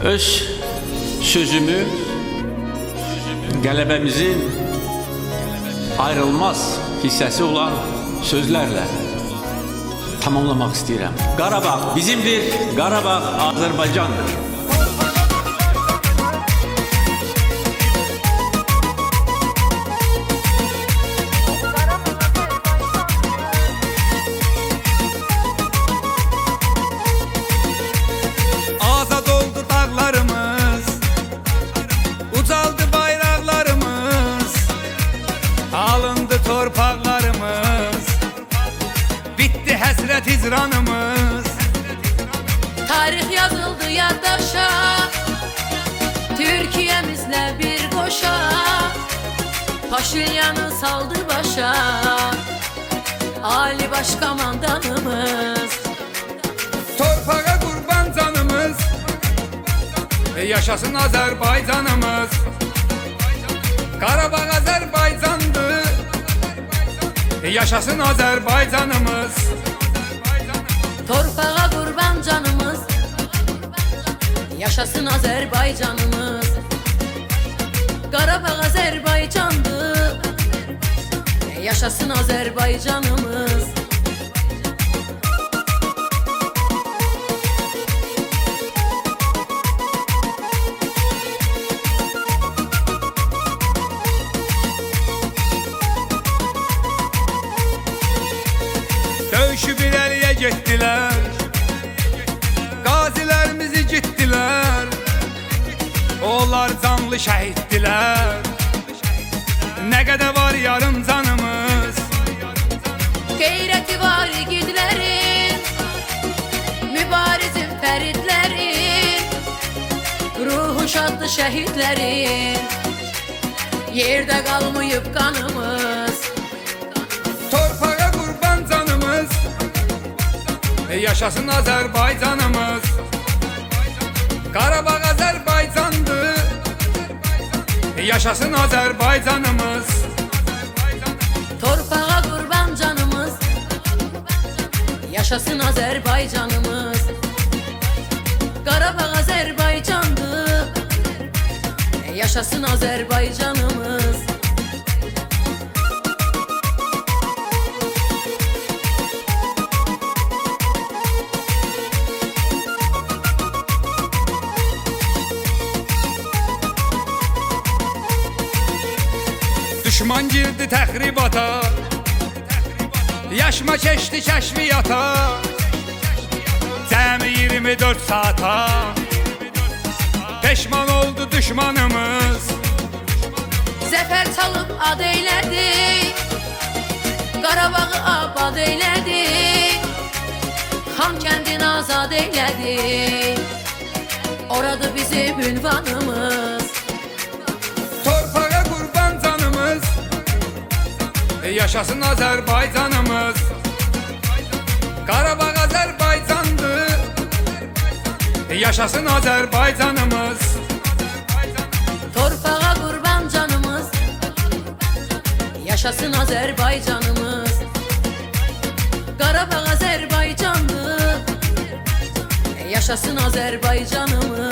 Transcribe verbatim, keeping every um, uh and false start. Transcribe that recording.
öz sözümü qələbəmizin ayrılmaz hissəsi olan sözlərlə tamamlamaq istəyirəm. Qarabağ bizimdir, Qarabağ Azərbaycandır. Azad oldu dağlarımız, ucaldı bayraqlarımız, alındı torpaqlarımız, bitti həsrət hicranımız. Tarix yazıldı yaddaşa, Türkiyəmizlə bir qoşa, Paşinyanı saldı başa, Ali Başkomandanımız. Torpağa qurban canımız, yaşasın Azərbaycanımız. Qarabağ Azərbaycandır, yaşasın Azərbaycanımız. Torpağa qurban canımız, yaşasın Azərbaycanımız. Qarabağ Azərbaycandır, yaşasın Azərbaycanımız. Döyüşüb irəliyə getdilər, qazilərimizi gitdilər, onlar canlı şəhiddilər. Nə qədər var yarım canımız, Qeyrəti var igidlərin, mübarizin fəridlərin, ruhu şadlı şəhidlərin, yerdə qalmayıb qanımız. torpağa qurban canımız, yaşasın Azərbaycanımız. Qarabağ Azərbaycandır, yaşasın Azərbaycanımız. Torpağa qurban canımız, yaşasın Azərbaycanımız. Qarabağ Azərbaycandır, yaşasın Azərbaycanımız. Düşman girdi təxribata, yaşma keçdi kəşfiyyata, cəmi iyirmi dörd saata, peşman oldu düşmanımız. Zəfər çalıb ad eylədik, Qarabağı abad eylədik, Xan kəndini azad eylədik, orada bizim ünvanımız. Torpağa qurban canımız, yaşasın Azərbaycanımız. Qarabağ Azərbaycandır, yaşasın Azərbaycanımız. Torpağa qurban canımız, yaşasın Azərbaycanımız. Qarabağ Azərbaycandır, yaşasın Azərbaycanımız.